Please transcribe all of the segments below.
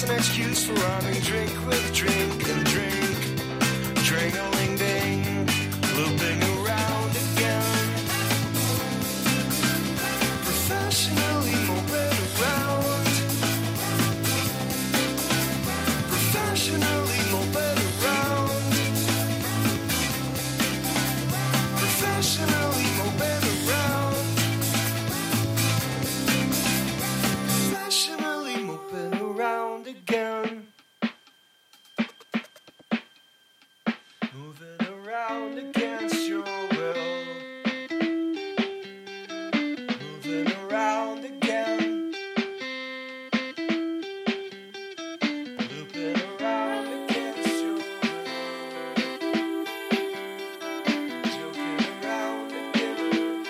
as an excuse for rhyming drink with drink and drink. Drink-a-ling-ding, looping around again. Professionally moped around. Professionally moped around. Professionally moped around. Professionally moped around again. Moving around against your will. Moving around again. Looping around against your will. Joking around again.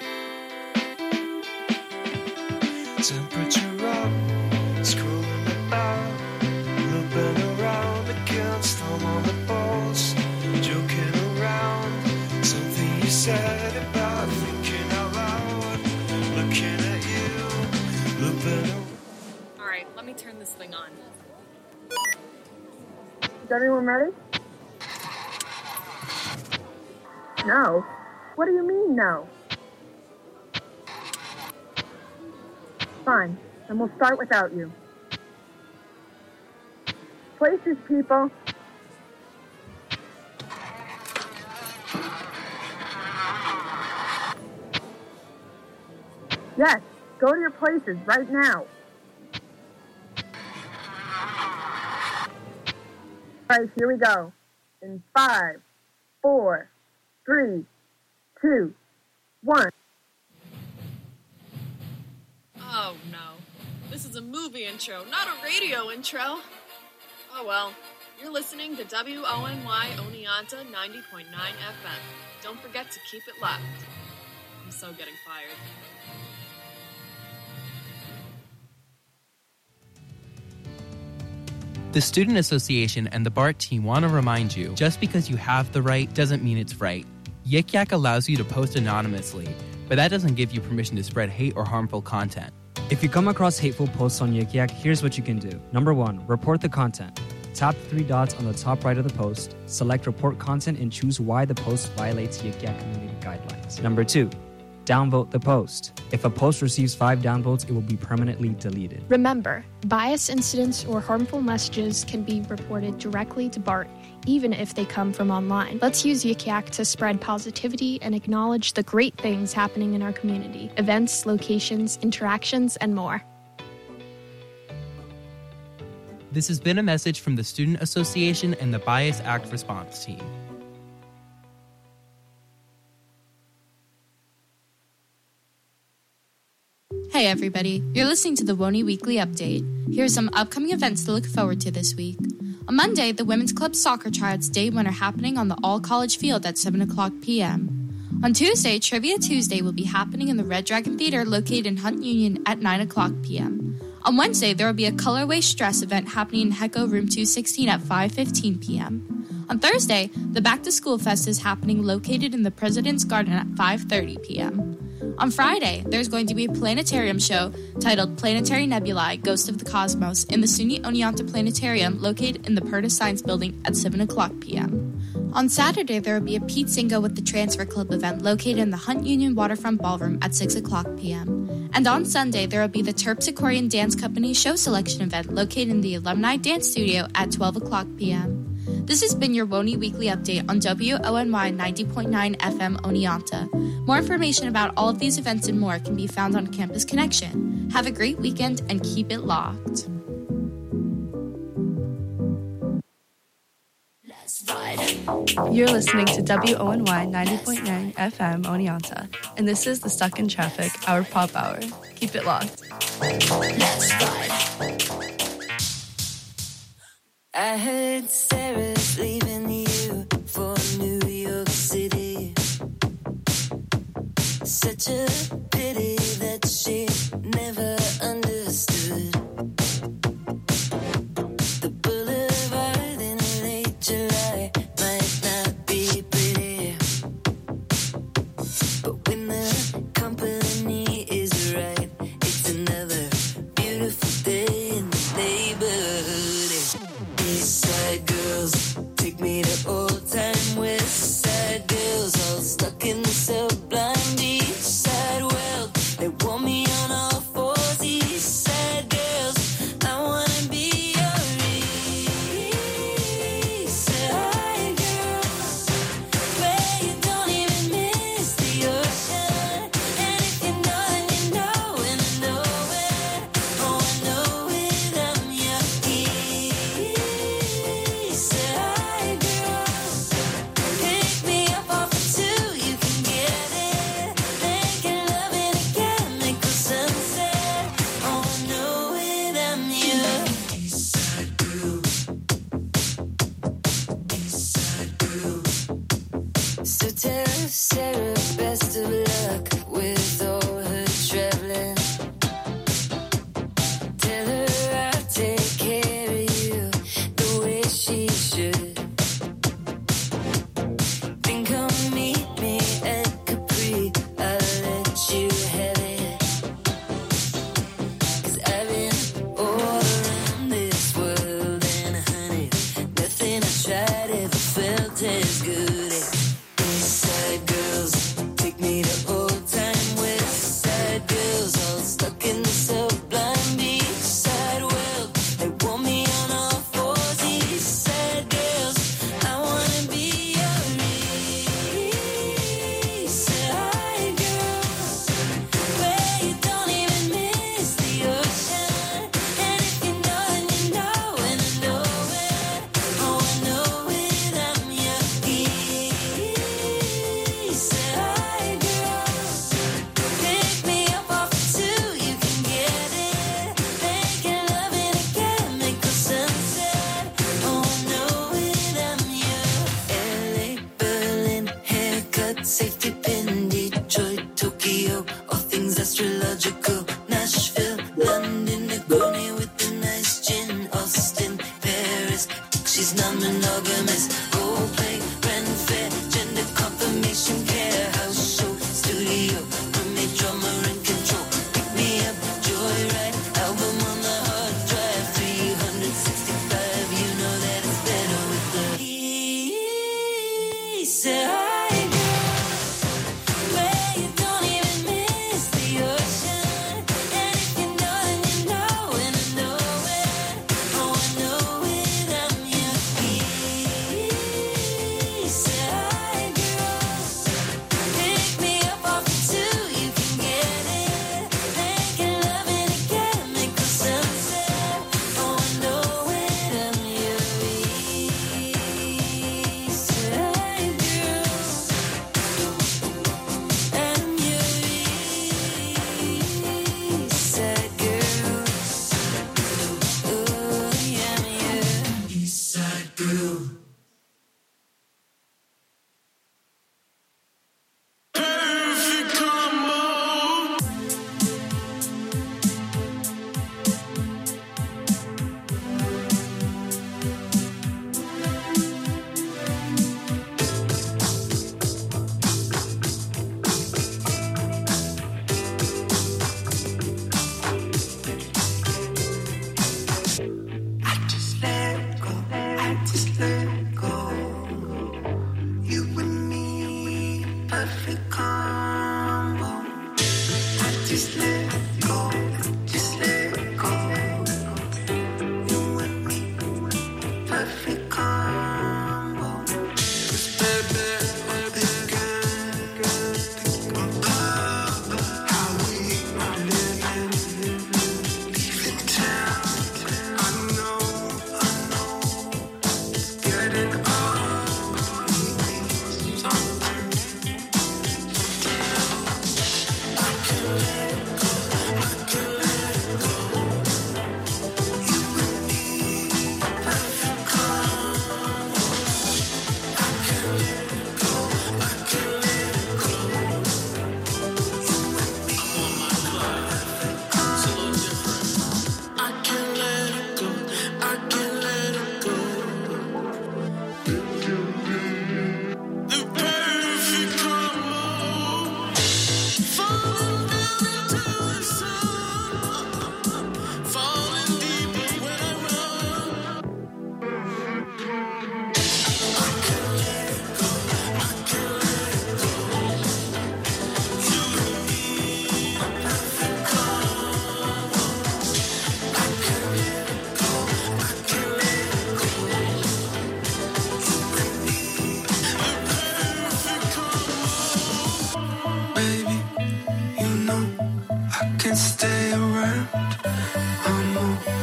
Temperature up, scrolling about. Looping around against thumb on the pulse. Joking around, something you said about thinking out loud. Looking at you, looping around. All right, let me turn this thing on. Is everyone ready? No. What do you mean, no? Fine, then we'll start without you. Places, people. Yes, go to your places right now. All right, here we go. In 5, 4, 3, 2, 1. Oh, no. This is a movie intro, not a radio intro. Oh, well. You're listening to WONY Oneonta 90.9 FM. Don't forget to keep it locked. I'm so getting fired. The Student Association and the BART team want to remind you, just because you have the right doesn't mean it's right. Yik Yak allows you to post anonymously, but that doesn't give you permission to spread hate or harmful content. If you come across hateful posts on Yik Yak, here's what you can do. Number 1, report the content. Tap the 3 dots on the top right of the post, select report content, and choose why the post violates Yik Yak community guidelines. Number 2, downvote the post. If a post receives 5 downvotes, it will be permanently deleted. Remember, bias incidents or harmful messages can be reported directly to BART, even if they come from online. Let's use Yik Yak to spread positivity and acknowledge the great things happening in our community. Events, locations, interactions, and more. This has been a message from the Student Association and the Bias Act Response Team. Hey everybody, you're listening to the WONY Weekly Update. Here are some upcoming events to look forward to this week. On Monday, the Women's Club Soccer Tryouts Day 1 are happening on the all-college field at 7 o'clock p.m. On Tuesday, Trivia Tuesday will be happening in the Red Dragon Theater located in Hunt Union at 9 o'clock p.m. On Wednesday, there will be a Colorway Stress event happening in Hecko Room 216 at 5:15 p.m. On Thursday, the Back to School Fest is happening located in the President's Garden at 5:30 p.m. On Friday, there's going to be a planetarium show titled Planetary Nebulae, Ghost of the Cosmos in the SUNY Oneonta Planetarium located in the Purtis Science Building at 7 o'clock p.m. On Saturday, there will be a Pete Singo with the Transfer Club event located in the Hunt Union Waterfront Ballroom at 6 o'clock p.m. And on Sunday, there will be the Terpsichorean Dance Company show selection event located in the Alumni Dance Studio at 12 o'clock p.m. This has been your WONY Weekly Update on WONY 90.9 FM Oneonta. More information about all of these events and more can be found on Campus Connection. Have a great weekend and keep it locked. You're listening to WONY 90.9 FM Oneonta, and this is the Stuck in Traffic, our pop hour. Keep it locked. Let's ride. I heard Sarah's leaving you for New York City. Such a pity that she never understood. The boulevard in late July might not be pretty, but when the company is right, it's another beautiful day in the neighborhood.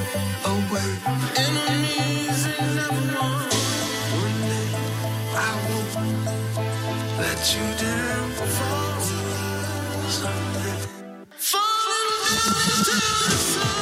away. Enemies ain't never won. One day I won't let you down. Fall in love someday. Fall in love to the sun.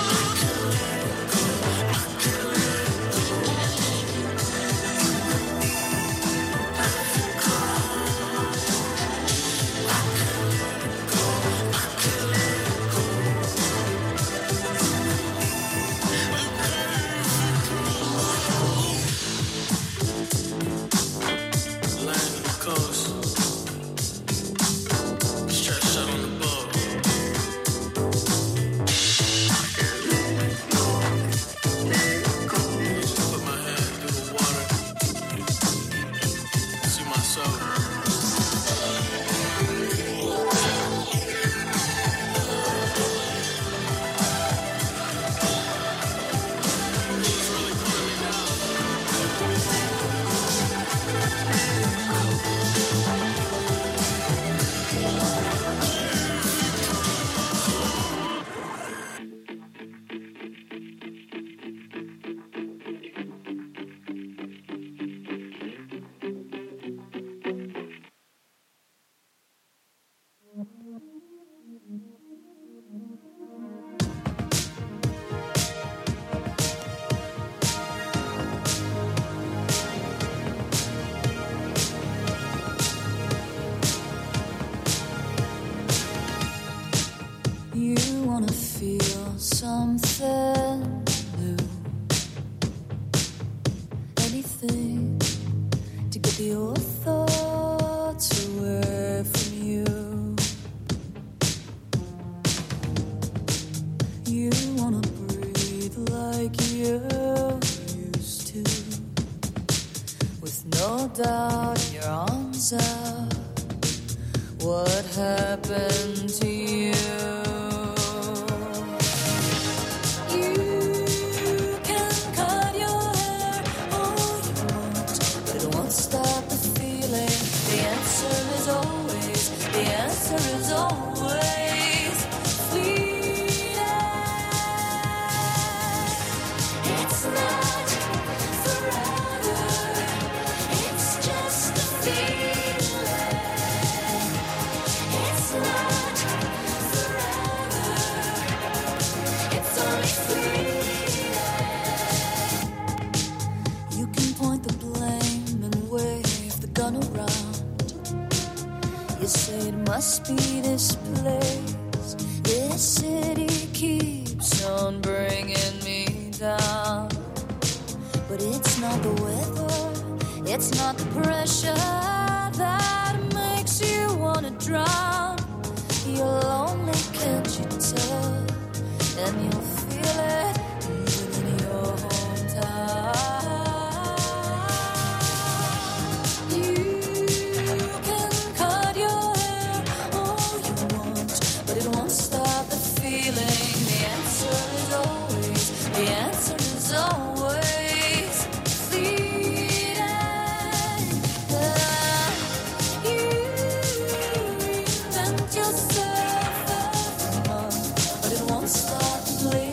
You wanna feel something new, anything to get the old thoughts away from you. You wanna breathe like you used to, with no doubt in your arms out. What happened to you? Is always fleeting. It's not forever. It's just a feeling. It's not forever. It's only fleeting. You can point the blame and wave the gun around. You say it must be this place. This city keeps on bringing me down. But it's not the weather, it's not the pressure that makes you wanna drown. You're lonely, can't you tell? And you'll feel it even in your hometown. Yourself every month, but it won't stop bleeding.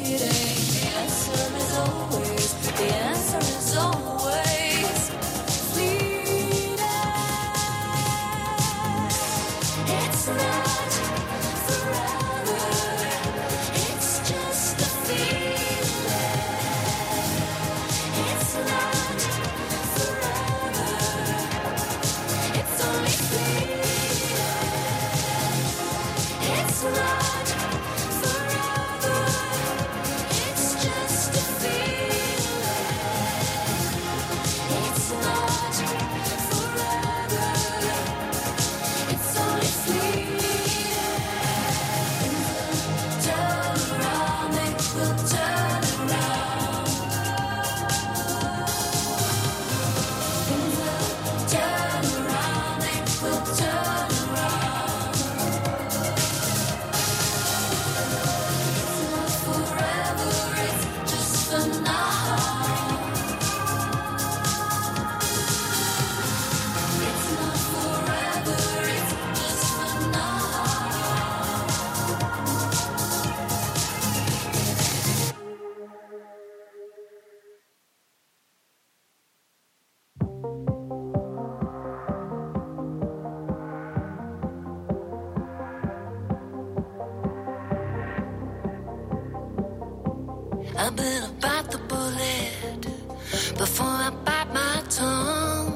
I better bite the bullet before I bite my tongue.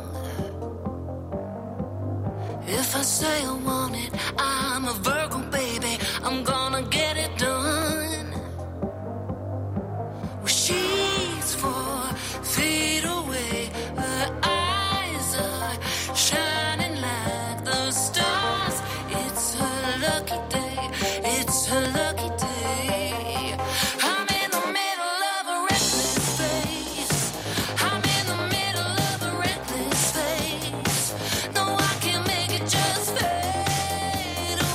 If I say I want it, I'm a Virgo, baby. I'm gonna get it done. Well, she's 4 feet away. Her eyes are shining like the stars. It's her lucky day. It's her lucky day. I'm in the middle of a reckless phase. I'm in the middle of a reckless phase. No, I can't make it just fade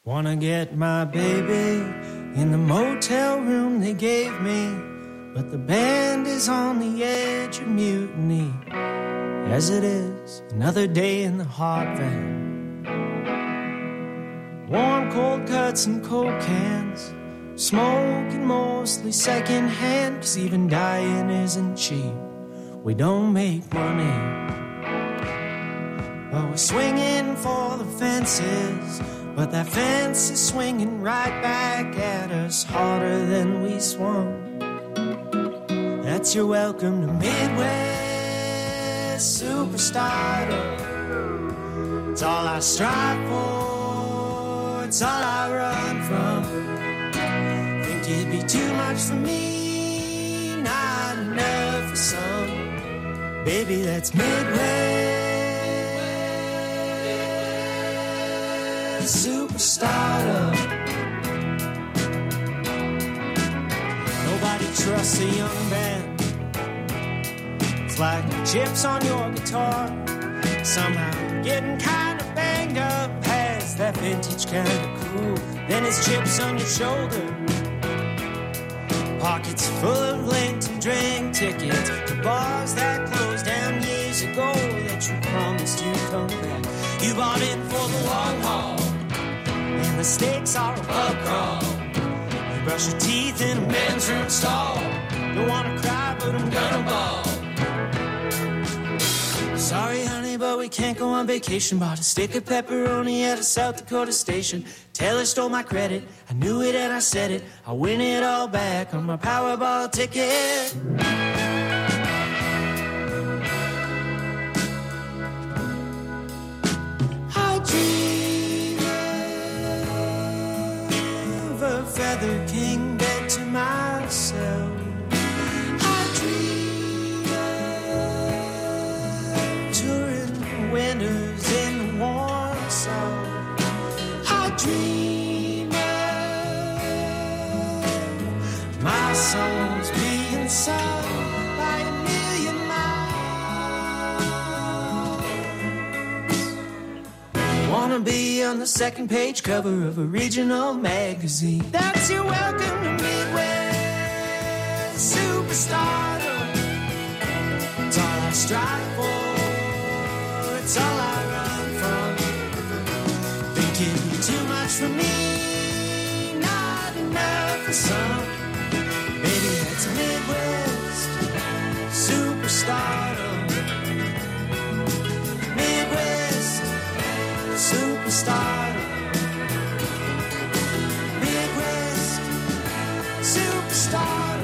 Wanna get my baby in the motel room they gave me, but the band is on the edge of mutiny. As it is, another day in the hot van. Warm, cold cuts and coke cans, smoking mostly secondhand, 'cause even dying isn't cheap. We don't make money, but we're swinging for the fences. But that fence is swinging right back at us harder than we swung. That's your welcome to Midwest superstar. It's all I strive for, it's all I run from. Think it'd be too much for me, not enough for some. Baby, that's Midwest superstar. Nobody trusts a young band. It's like chips on your guitar. Somehow getting kind of banged up has that vintage kind of cool. Then it's chips on your shoulder, pockets full of Lincoln drink tickets to bars that closed down years ago that you promised you'd come back. You bought in for the long haul, and the stakes are a pub crawl. You brush your teeth in a men's room stall. Don't wanna cry, but I'm gonna bawl. Sorry, honey, but we can't go on vacation. Bought a stick of pepperoni at a South Dakota station. Taylor stole my credit. I knew it and I said it. I'll win it all back on my Powerball ticket. I dream of a Feather King bed to myself. I dream of touring winters in the warm south. I dream of my songs being sung by a million miles. Wanna be on the second page cover of a regional magazine. That's your welcome to Midwest superstar. It's all I strive for, it's all I run from. Thinking too much for me, not enough for some. Baby, that's Midwest superstar. Midwest superstar. Midwest superstar.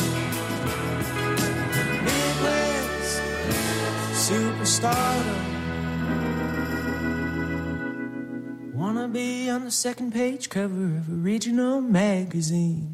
Midwest superstar. Wanna be on the second page cover of a regional magazine.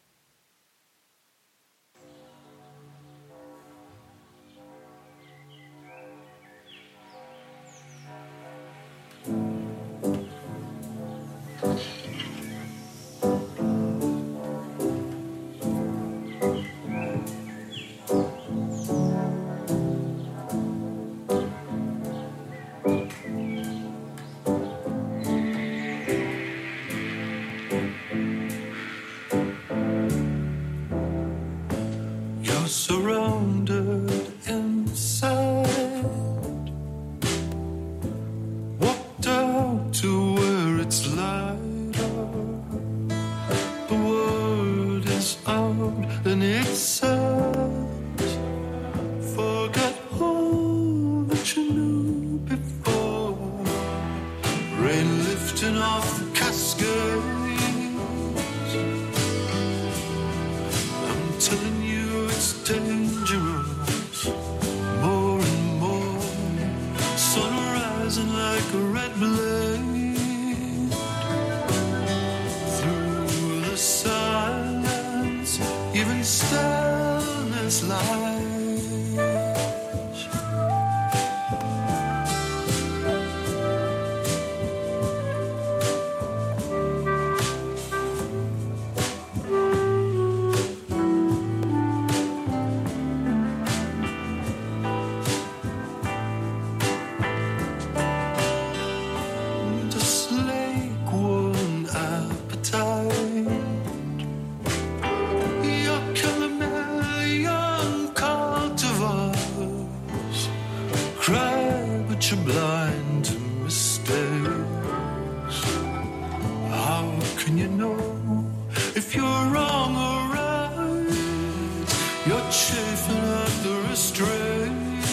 You're surrounded inside. Walked out to where it's lighter. The world is out and it says, forget all that you knew before. Rain lifting off the cascades. I'm telling you it's dangerous, more and more. Sun rising like a red blade through the silence, even stillness lies. This lake worn that you're blind to mistakes. How can you know if you're wrong or right? You're chafing at the restraints.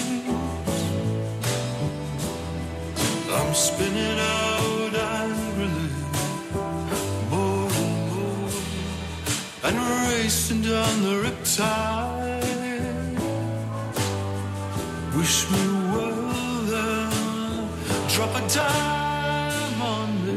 I'm spinning out angrily, more and more, and racing down the riptide. Wish me well then, drop a dime on me.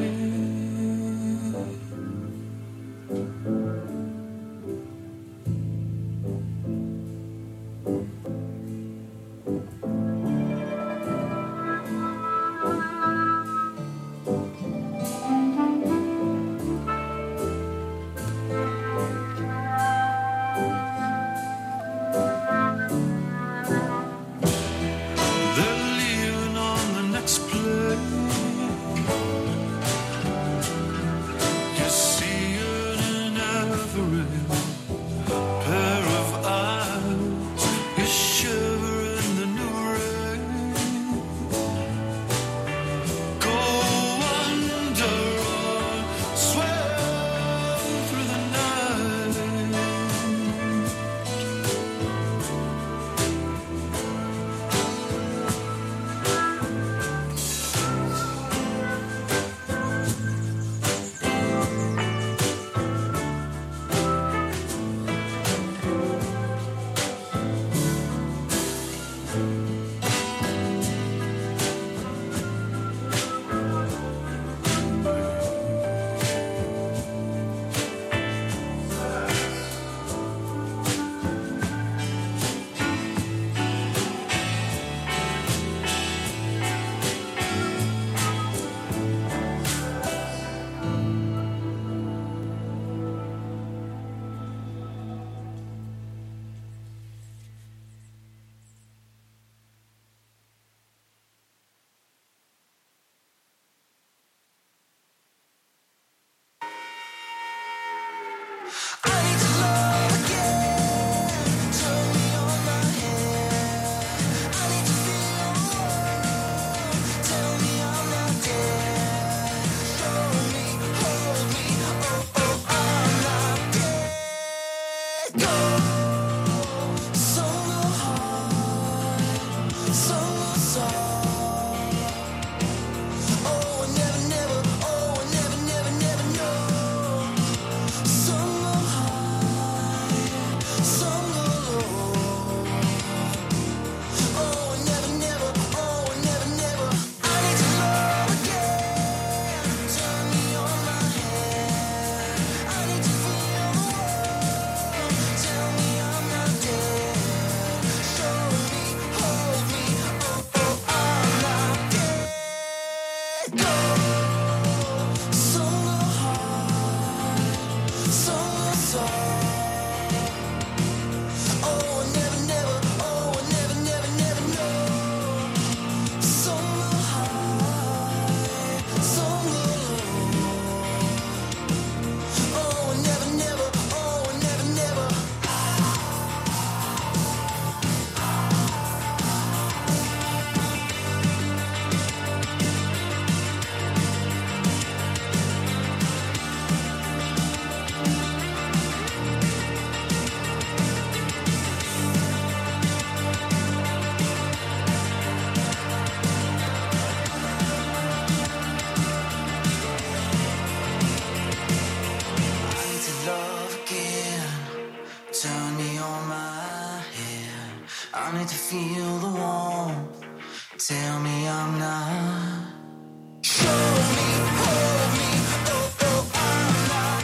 need to feel the warmth. Tell me I'm not. Show me, hold me, oh, oh, I'm not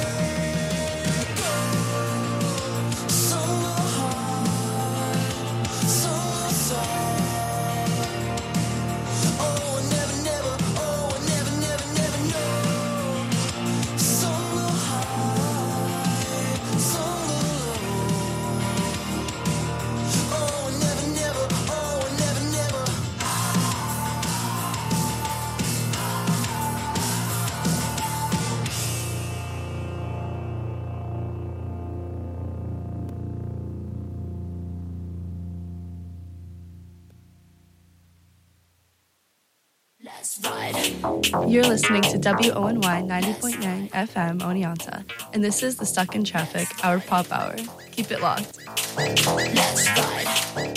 dead. So hard, so soft. Oh, I never, never, oh, I never, never, never know. So high, so low. Oh, I never, never, oh, I never, never. Let's ride. You're listening to WONY 90.9 FM Oneonta, and this is the Stuck in Traffic, our pop hour. Keep it locked. Let's ride.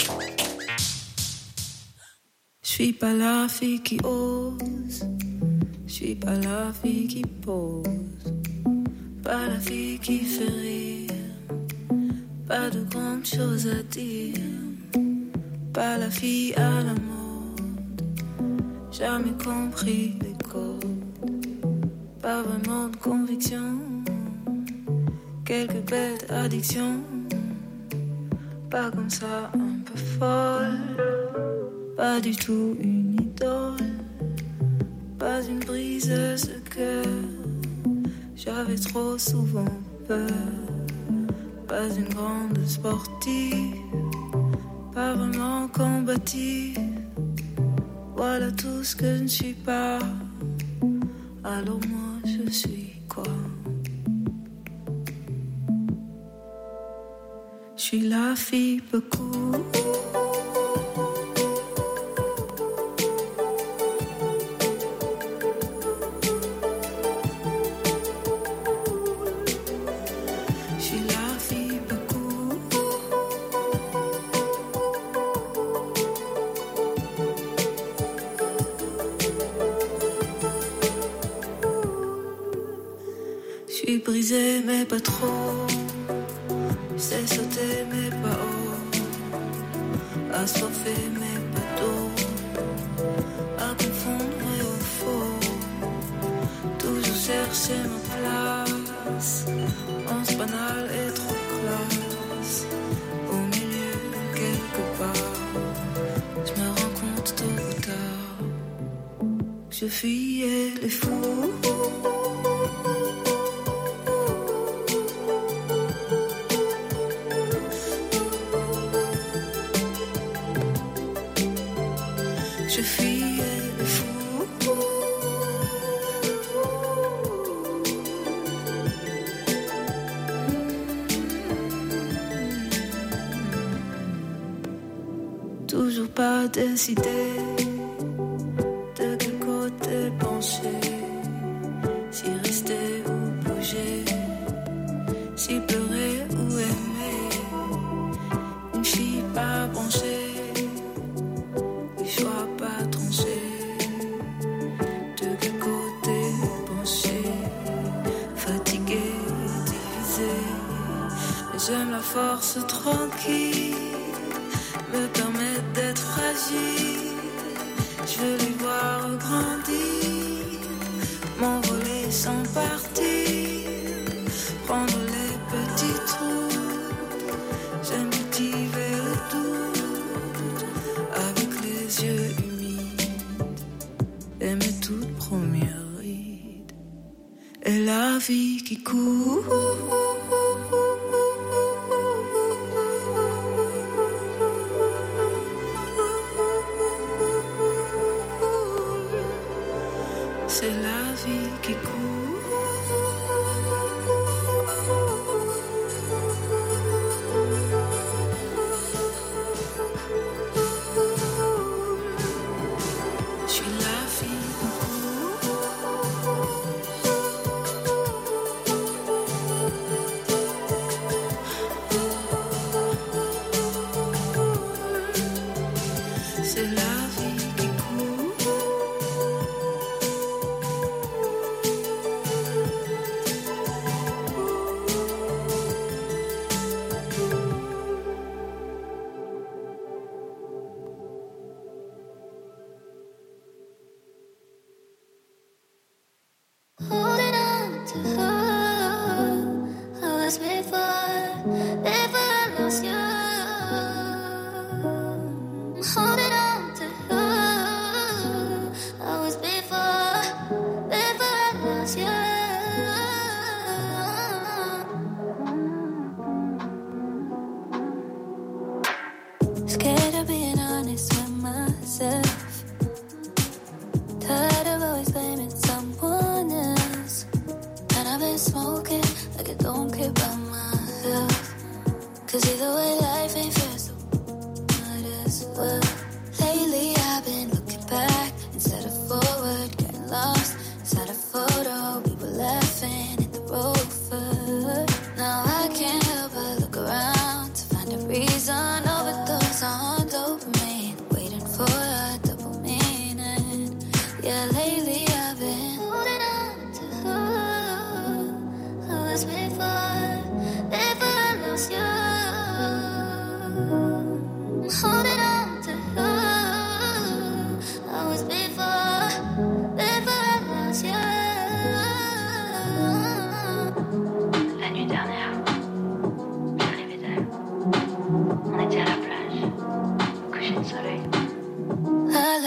Je suis pas la fille qui ose, je suis pas la fille qui pose, pas la fille qui fait rire, pas de grandes choses à dire, pas la fille à la mode, jamais compris les codes, pas vraiment de conviction, quelques bêtes addictions, pas comme ça un peu folle. Pas du tout une idole, pas une briseuse de cœur. J'avais trop souvent peur. Pas une grande sportive, pas vraiment combative. Voilà tout ce que je ne suis pas. Alors moi je suis quoi? Je suis la fille beaucoup. Brisé mais pas trop, c'est sauter mais pas haut, assoiffé mais pas d'eau, à confondre et au faux, toujours chercher ma place, pense banal et trop classe, au milieu quelque part, je me rends compte tôt ou tard, que je fuyais les fous. Je fuyais le fou. Toujours pas décidé de quel côté pencher, si rester ou bouger, si pleurer ou aimer, une fille pas branchée. Choix pas tranché, de quel côté pencher, fatigué, divisé, mais j'aime la force tranquille, me permet d'être fragile, je veux les voir grandir, m'envoler sans partir, prendre les petits trous, j'aime cultiver le doute, avec les yeux humides et mes toutes premières rides et la vie qui court. C'est la vie qui court.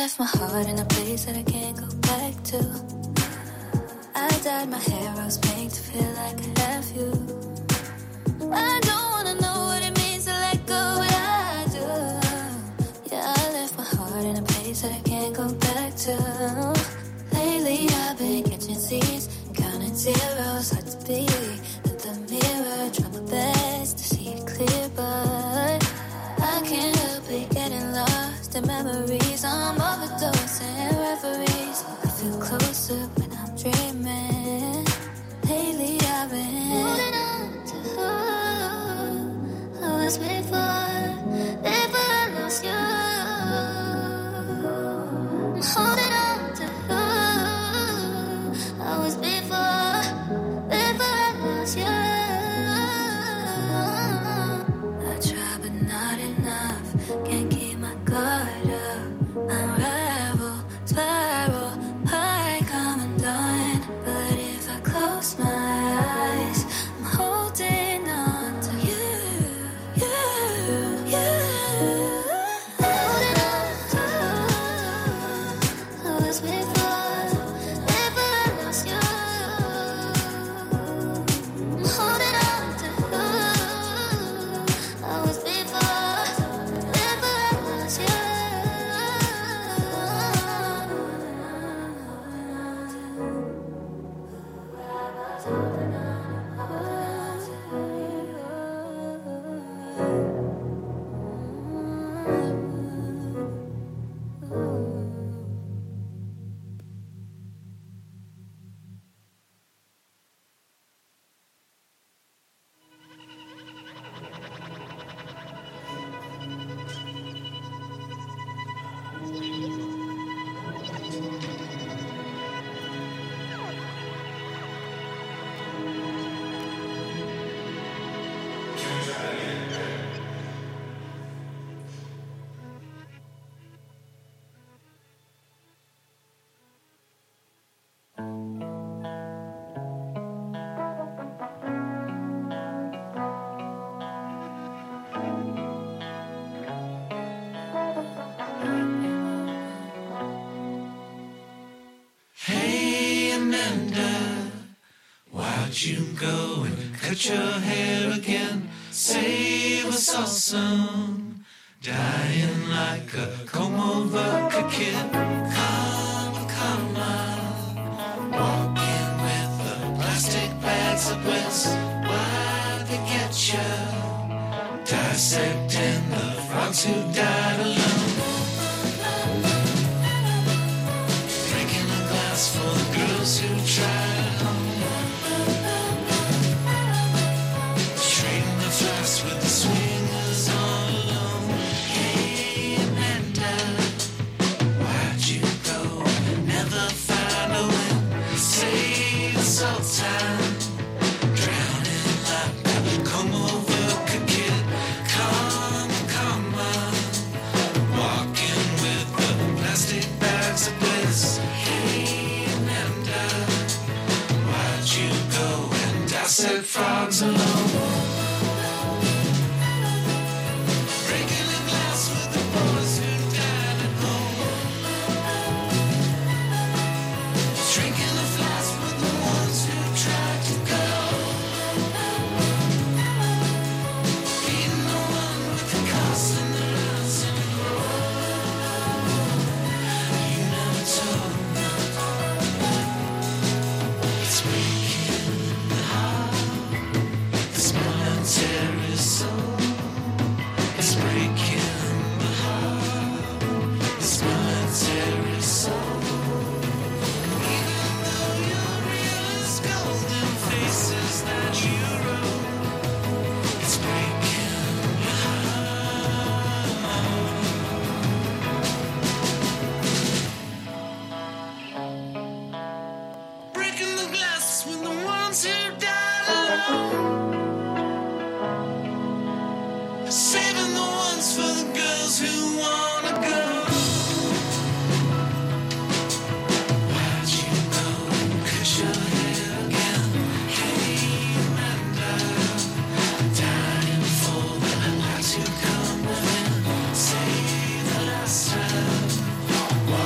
left my heart in a place that I can't go back to. I dyed my hair rose pink to feel like I have you. I don't wanna know what it means to let go, but I do. Yeah, I left my heart in a place that I can't go back to. Lately I've been catching seeds, counting zeros, hard to be. Let the mirror try my best to see it clear, but I can't help it getting lost in memories. I'm overdosing reveries. I feel closer when I'm dreaming. Lately I've been holding on to who I was before I lost you. I'm holding on to who I was before I lost you. I try but not enough, can't keep my guard up. Unravel, spiral, I come undone. But if I close my eyes, I'm holding on to you. Holding on to who I was before I lost you. I'm holding on to who I was before I lost you. Hey Amanda, why'd you go and cut your hair again? Save us all some, dying like a comb-over kid. Come on, walking with the plastic bags of bliss. Why'd they get you? Dissecting the frogs who died alone. Breaking a glass for the girls who tried home. Trading the flash with the swingers all alone. Hey Amanda, why'd you go? Never find a win. Save us all time. Drowning like a comb-over kid. Come on. Walking with the plastic bags of bliss. Hey Amanda, why'd you go and dissect frogs alone? Breaking a glass with the boys who died at home. Drinking the flask with the ones who tried to go. Being the one with the cost and the loss and the road. You never told me. It's breaking the heart. This momentary soul. It's breaking the heart. This momentary soul. Even though you're real as golden faces that you wrote. It's breaking your heart. Breaking the glass with the ones who died alone. Saving the ones for the girls who wanna go. Why'd you go and cut your hair again? Hey Amanda, dying for the light to come within. Say the last time.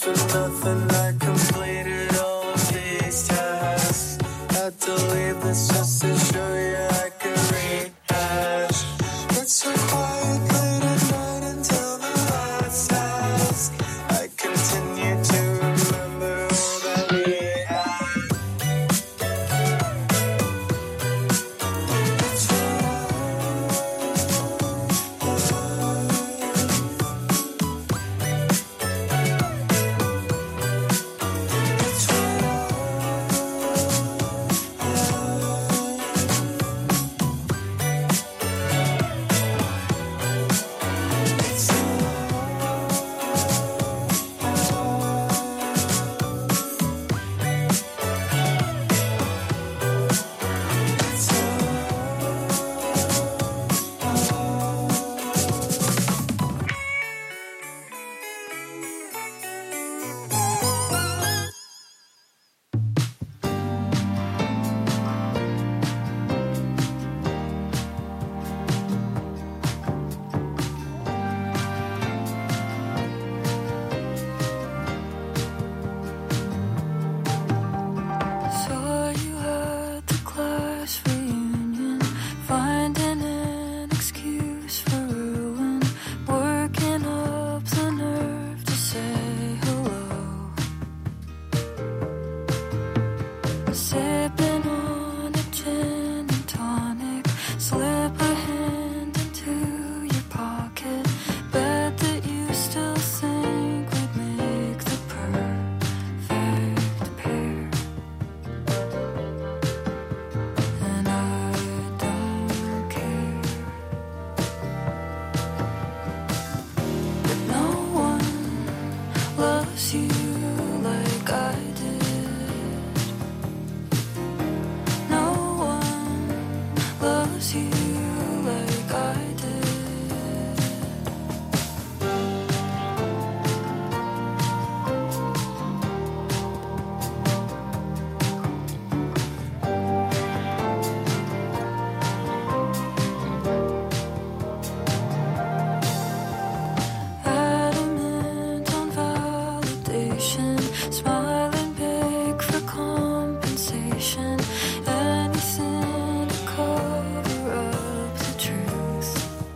for nothing. I completed all of these tasks. Had to leave this just to show you I could rehash. It's so quiet late at night until the lights ask. I continue to remember all that we had. Saw you at the class reunion, finding an excuse for ruin, working up the nerve to say hello. Sipping on a gin and tonic, slip a hand into your pocket, bet that you still think we'd make the perfect pair. And I don't care. But no one loves you like I did. No one loves you like I did. Adamant on validation, smiling big for compensation, anything to cover up the truth.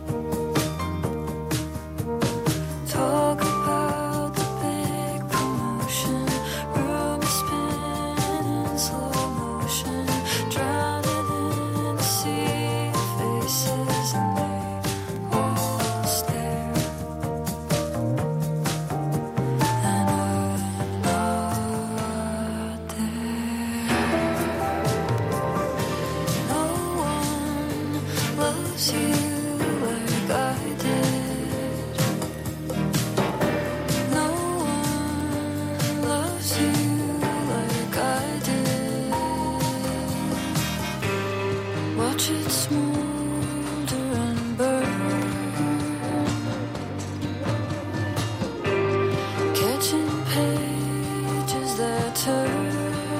Talk about the big promotion, room is spinning in slow motion, drowning in a sea of faces, and they all stare. And I'm not there. No one loves you like I did. No one loves you like I did. Watch it smolder and burn, catching pages that turn.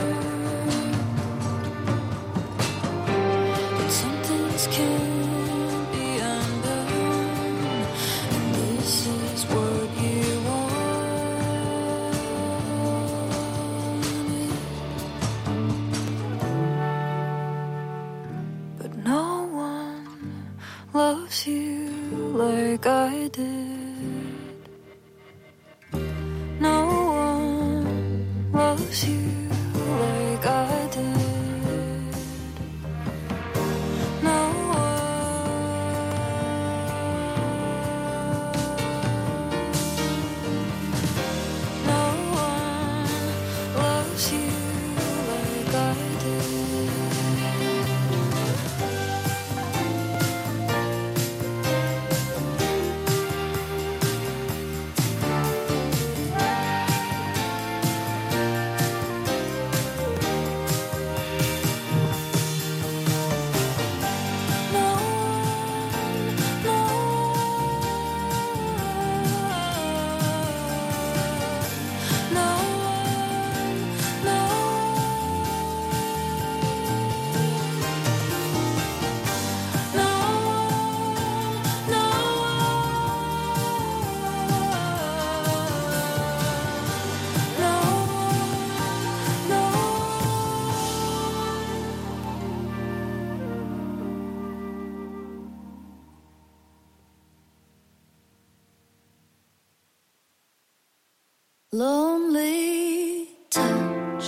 But some things can't be undone, and this is what you wanted. But no one loves you like I did. No one loves you like I did. No one loves you like I did. lonely touch,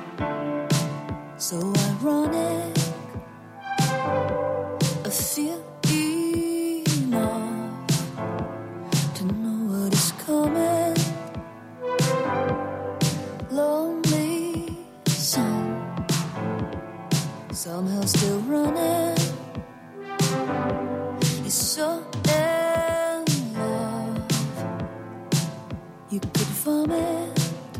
so ironic. I feel enough to know what is coming. Lonely sun, somehow still running. You're so in love, you could vomit.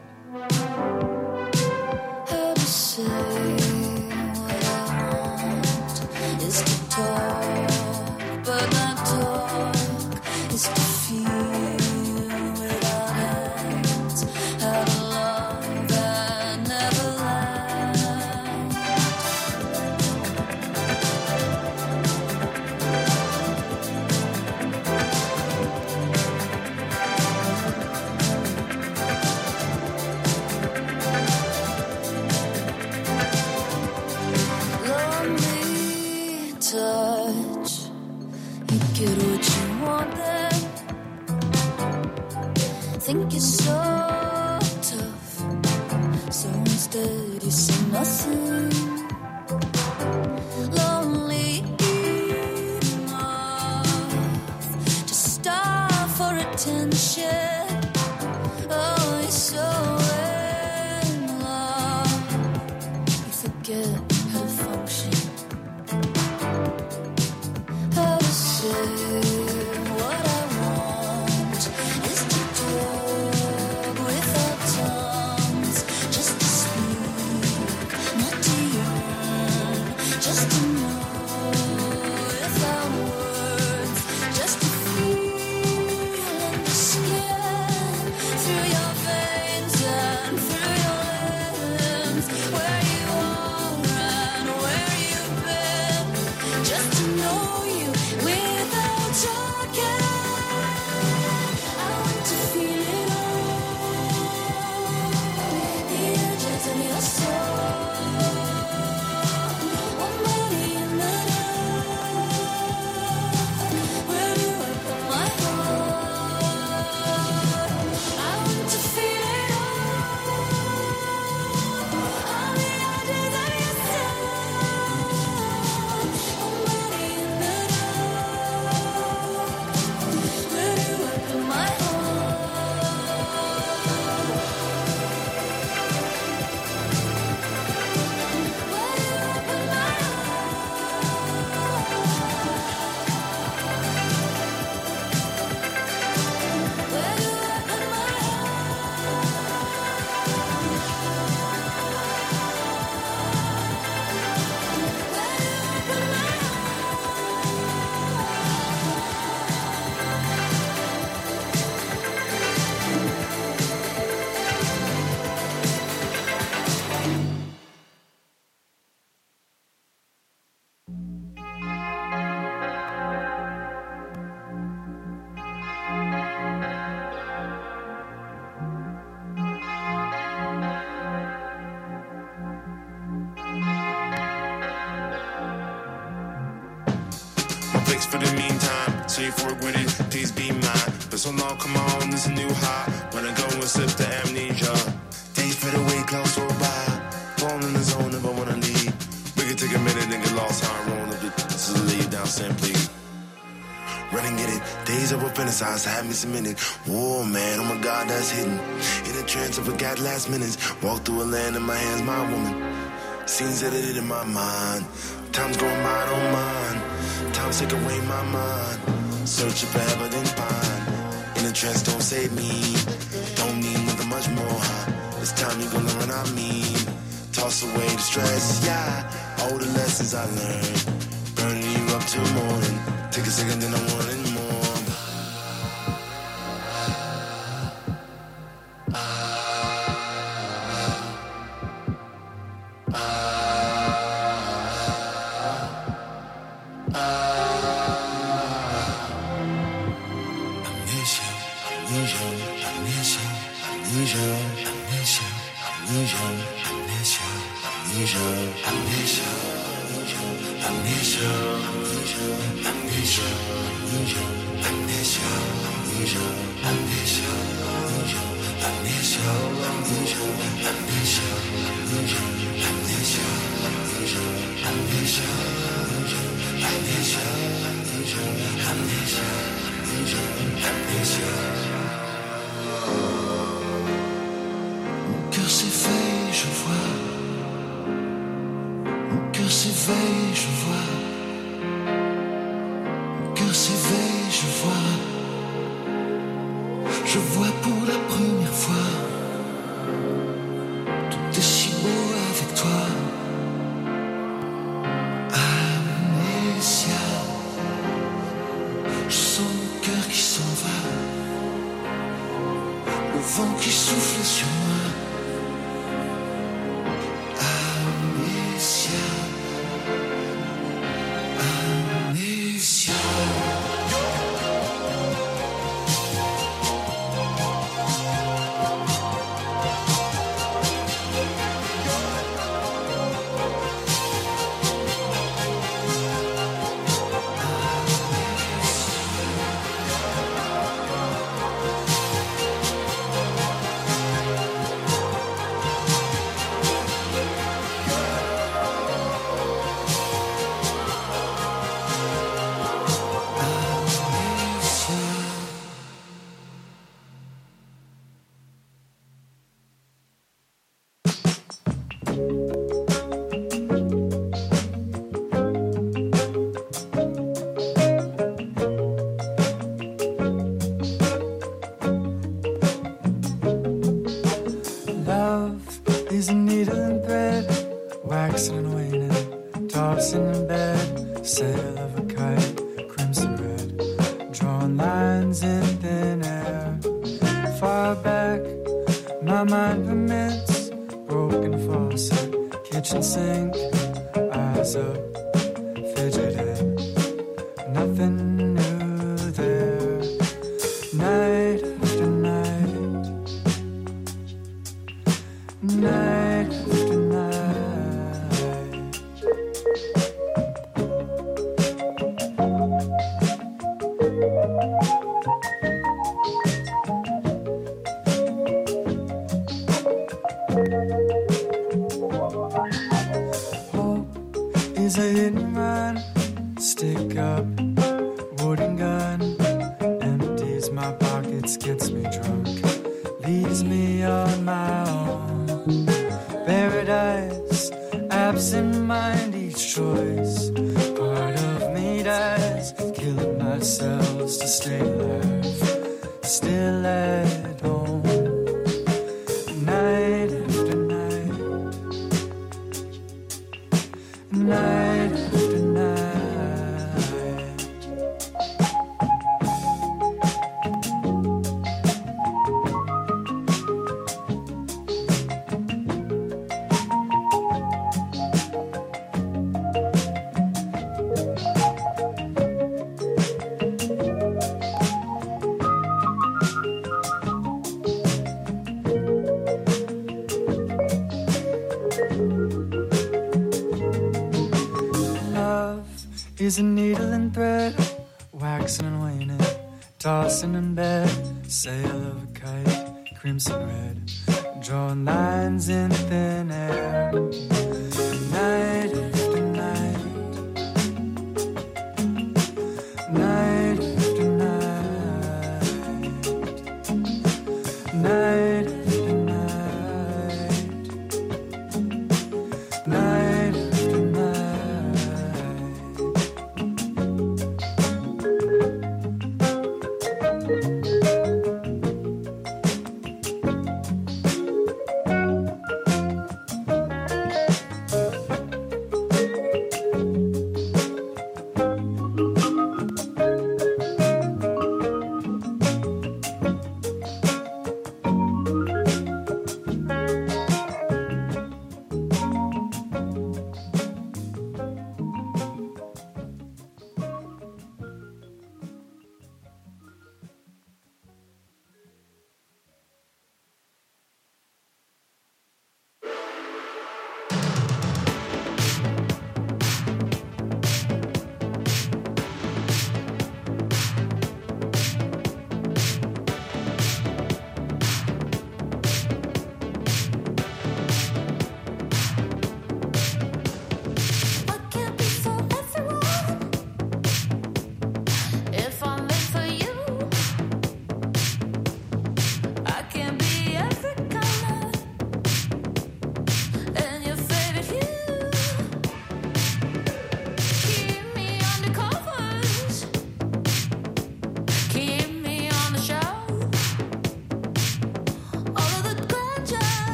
How to say what I want is to talk, but not talk is to feel without hands. How to love and never land. Lonely touch, you get what you wanted. Think you're so tough, so instead you say nothing. Lonely enough to starve for attention. Oh, you're so in love, you forget how to function. How to say what I want is to talk without tongues, just to speak, not to yearn, just to know without words, just to feel in the skin, through your veins and through your limbs, where you are and where you've been, just to know you without talking. I want to feel it all, the edges of your soul. One body in the dark, where do I put my heart? I want to feel it all the edges of your soul. One body in the dark, where do I put my heart? Fix for the meantime, safe work with it, please be mine. But so long, come on, this a new high. When I go and sip the amnesia, days fade away, close or by. Falling in the zone if I wanna leave. We can take a minute and get lost, how I roll up the to lay you down simply. Run and get it, days of a fantasize, have me cemented. Whoa, man, oh my God, that's hidden. In a trance, I forgot last minutes. Walk through a land in my hands, my woman. Scenes that I did in my mind. Time's going by, don't mind. Time take away my mind. Searching for heaven and find. In a trance, don't save me. Don't need nothing much more. It's time you gonna learn, I mean. Toss away the stress, yeah. All the lessons I learned. Burning you up till morning. Take a second, then I want it more. Amnesia. Mon cœur s'éveille, je vois. Mon cœur s'éveille, je vois. Mon cœur s'éveille, je vois. Je vois pour la première fois. Tout est si beau avec toi. Amnésia. Je sens mon cœur qui s'en va. Le vent qui souffle sur moi. Amnésia. Amnésia. Love is a needle and thread, waxing and waning, tossing in bed, sail of a kite, crimson red, drawing lines in thin air. Far back, my mind permits, broken faucet, kitchen sink, eyes up, fidgeting, nothing new there. Night after night, night after night. Hope is a hit and run, stick up, wooden gun, empties my pockets, gets me drunk, leaves me on my own. Paradise, absent mind, each choice. Part of me dies, killing myself to stay alive, still at home. Night after night, night after night. Is a needle and thread, waxing and waning, tossing in bed, sail of a kite, crimson red, drawing lines in thin air. Night after night, night after night, night after night, night after night.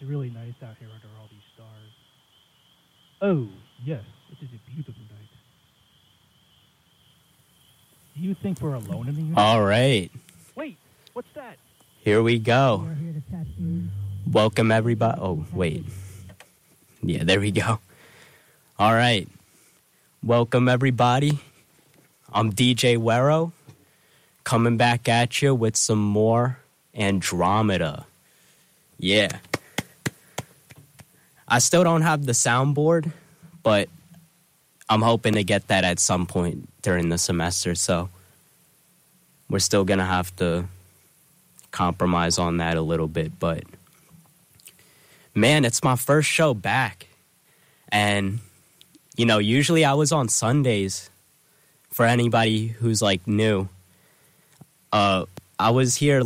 really nice out here under all these stars. Oh, yes, it is a beautiful night. Do you think we're alone in the universe? All right. Wait, what's that? Here we go. Welcome, everybody. Oh, wait. Yeah, there we go. All right. Welcome, everybody. I'm DJ Wero, coming back at you with some more Andromeda. Yeah. I still don't have the soundboard, but I'm hoping to get that at some point during the semester, so we're still going to have to compromise on that a little bit. But, man, it's my first show back. And, you know, usually I was on Sundays. For anybody who's, like, new, I was here